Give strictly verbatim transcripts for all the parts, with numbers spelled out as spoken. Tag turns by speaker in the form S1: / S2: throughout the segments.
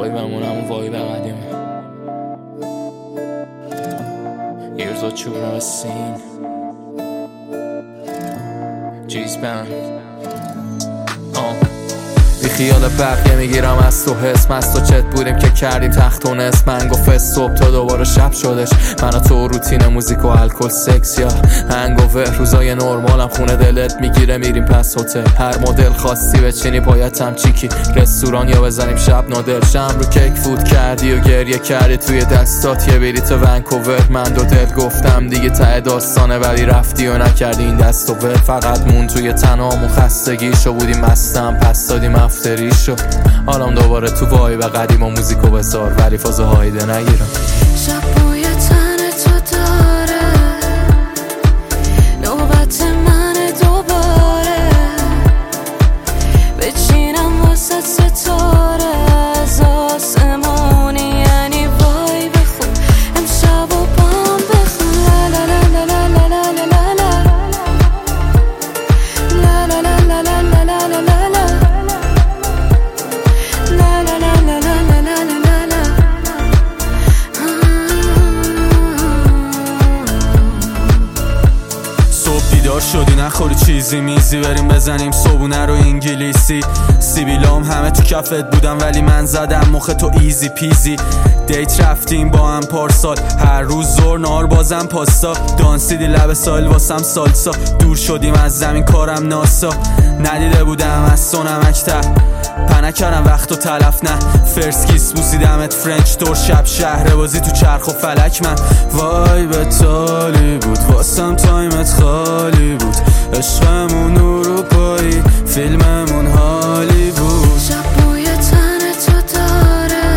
S1: وایبمون همون وایب قدیمه. Here's what you've never seen. G's band. Oh. بی خیال بقیه میگیرم از تو حس، مست و چت بودیم که کردیم تخت و نصف. من گفت صبح تا دوباره شب شدش، من و تو روتین موزیک و الکل سکس یا هنگوور. روزای نرمالم خونه دلت میگیره میریم پس هتل، هر مدل خواستی بچینی پایتم چیکی رستوران یا بزنیم شب نودل. شم رو کیک فود کردی و گریه کردی توی دستات یه بلیت ونکوور. من دو دل گفتم دیگه ته داستانه ولی رفتی و نکردی این دست و ول. فقط مون توی تنام و خستگیشو بودیم مستم پس دادیم افتری شو. حالم دوباره تو وایب قدیم و موزیکو بذار ولی فاز هایده نگیرم.
S2: شب بوی تن تو داره نوبت من دوباره بچینم واسه ستاره از آسمونی یعنی وایب خوب امشب و بام بخون. لا لا لا لا لا لا لا لا لا لا لا لا لا لا لا لا
S3: شدی نخوری چیزی میزی بریم بزنیم صبونه رو انگلیسی. سیبیلام همه تو کفت بودم ولی من زدم مخ تو ایزی پیزی. دیت رفتیم با هم پارسال هر روز زور نار بازم پاستا. دانسیدی لب سایل واسم سالسا دور شدیم از زمین کارم ناسا. ندیده بودم از سونمک ته پنه کردم وقت و تلف نه. فرست کیس بوسیدمت فرنچ تور شب شهر بازی تو چرخ و فلک. من وای به تالی بود واسم تایمت خالی بود. عشقمون اروپایی فیلممون حالی بود.
S2: شب بوی تن تو داره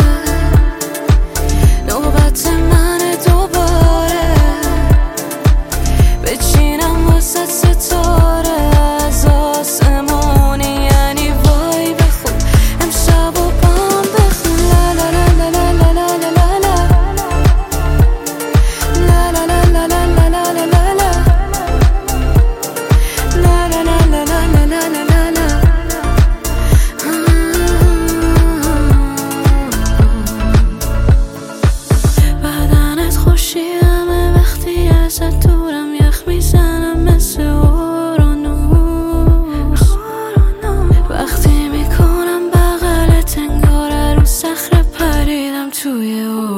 S2: نوبت من دوباره بچینم واسه ستاره از آسمونی یعنی وایب خوب امشب و بام بخون. لا لا لا لا لا لا لا لا لا لا لا لا لا لا لا لا بدنت خوشیمه وقتی ازت دورم یخ میزنم مثل اورانوس. وقتی میکنم بغلت انگاره رو صخره پریدم توی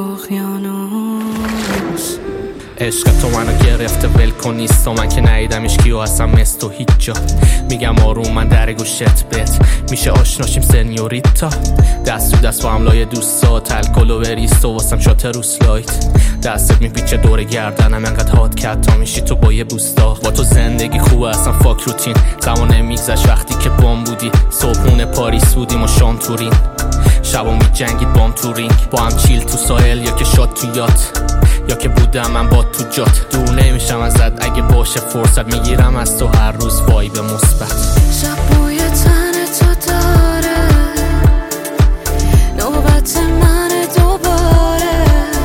S2: اقیانوس.
S1: عشق تو منو گرفته ول کن نیستا من که ندیدمش کیو اصلا مثل تو هیچ جا. میگم آروم من در گوشت بت میشه آشناشیم سنیوریتا. دست تو دست با هم لای دوستات الکل و بریستو واسم شات روس لایت. دستت میپیچه دور گردنم انقدر هات کت تا میشی تو با یه بوستا. با تو زندگی خوبه اصلا فاک روتین زمان میگذشت وقتی که بام بودی. صبحونه پاریس بودیم و شام تورین شبا میجنگید بام تو رینگ با هم چیل تو ساحل یا که شاد تو یات یا که بودم من با تو جات. دور نمیشم ازت اگه باشه فرصت میگیرم از تو هر روز وایب مثبت.
S2: شب بوی تن تو داره نوبت من دوباره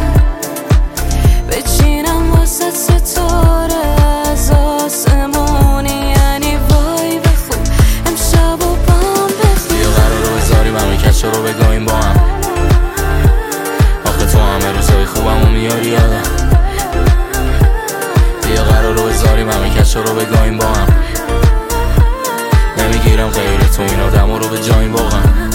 S2: بچینم واسه ستاره از آسمونی یعنی وایب خوب امشب و بام بخون.
S1: بیا قرار رو بذاریم همه کچه رو بگاهیم با هم. آخه تو همه روزای خوبمو میاری یادم. بیا قرار رو بذاریم همه کچه رو بگاهیم با هم. نمیگیرم غیر تو این آدم رو به جاییم واقعا.